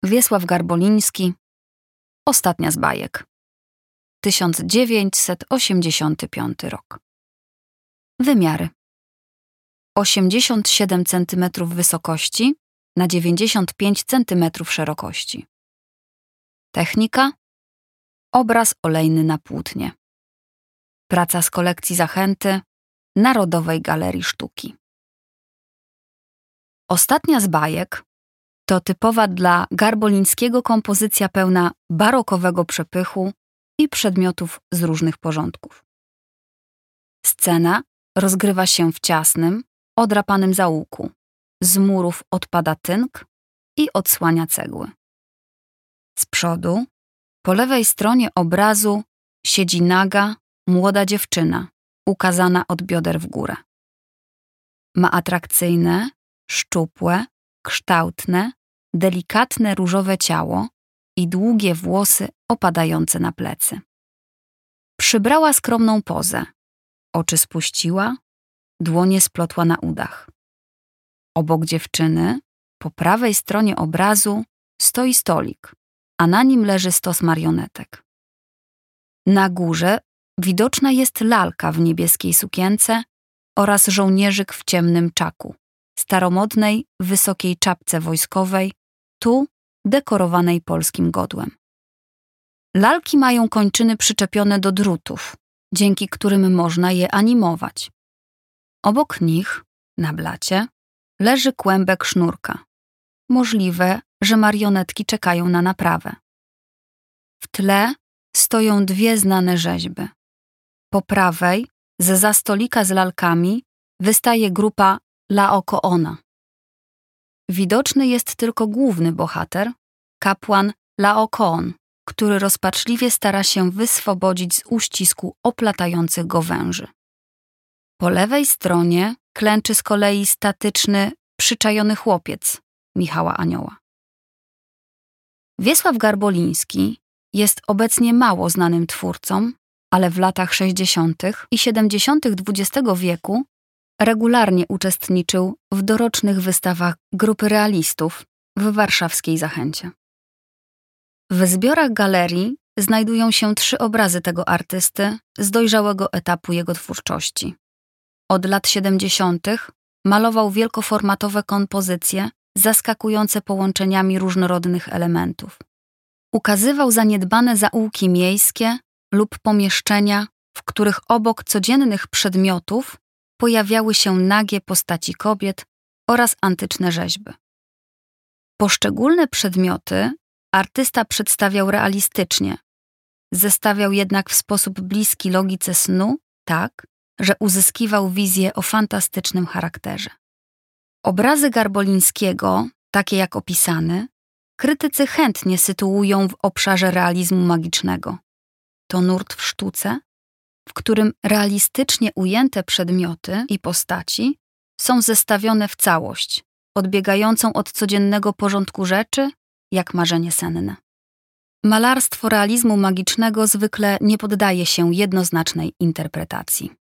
Wiesław Garboliński. Ostatnia z bajek. 1985 rok. Wymiary. 87 cm wysokości na 95 cm szerokości. Technika. Obraz olejny na płótnie. Praca z kolekcji Zachęty Narodowej Galerii Sztuki. Ostatnia z bajek to typowa dla Garbolińskiego kompozycja pełna barokowego przepychu i przedmiotów z różnych porządków. Scena rozgrywa się w ciasnym, odrapanym zaułku. Z murów odpada tynk i odsłania cegły. Z przodu, po lewej stronie obrazu, siedzi naga, młoda dziewczyna, ukazana od bioder w górę. Ma atrakcyjne, szczupłe, kształtne, delikatne różowe ciało i długie włosy opadające na plecy. Przybrała skromną pozę. Oczy spuściła, dłonie splotła na udach. Obok dziewczyny, po prawej stronie obrazu, stoi stolik, a na nim leży stos marionetek. Na górze widoczna jest lalka w niebieskiej sukience oraz żołnierzyk w ciemnym czaku, staromodnej, wysokiej czapce wojskowej, tu dekorowanej polskim godłem. Lalki mają kończyny przyczepione do drutów, dzięki którym można je animować. Obok nich, na blacie, leży kłębek sznurka. Możliwe, że marionetki czekają na naprawę. W tle stoją dwie znane rzeźby. Po prawej, zza stolika z lalkami, wystaje grupa Laokoona. Widoczny jest tylko główny bohater, kapłan Laokoon, który rozpaczliwie stara się wyswobodzić z uścisku oplatających go węży. Po lewej stronie klęczy z kolei statyczny, przyczajony chłopiec Michała Anioła. Wiesław Garboliński jest obecnie mało znanym twórcą, ale w latach 60. i 70. XX wieku regularnie uczestniczył w dorocznych wystawach grupy realistów w warszawskiej Zachęcie. W zbiorach galerii znajdują się 3 obrazy tego artysty z dojrzałego etapu jego twórczości. Od lat 70. malował wielkoformatowe kompozycje zaskakujące połączeniami różnorodnych elementów. Ukazywał zaniedbane zaułki miejskie lub pomieszczenia, w których obok codziennych przedmiotów pojawiały się nagie postaci kobiet oraz antyczne rzeźby. Poszczególne przedmioty artysta przedstawiał realistycznie, zestawiał jednak w sposób bliski logice snu tak, że uzyskiwał wizję o fantastycznym charakterze. Obrazy Garbolińskiego, takie jak opisane, krytycy chętnie sytuują w obszarze realizmu magicznego. To nurt w sztuce, w którym realistycznie ujęte przedmioty i postaci są zestawione w całość, odbiegającą od codziennego porządku rzeczy, jak marzenie senne. Malarstwo realizmu magicznego zwykle nie poddaje się jednoznacznej interpretacji.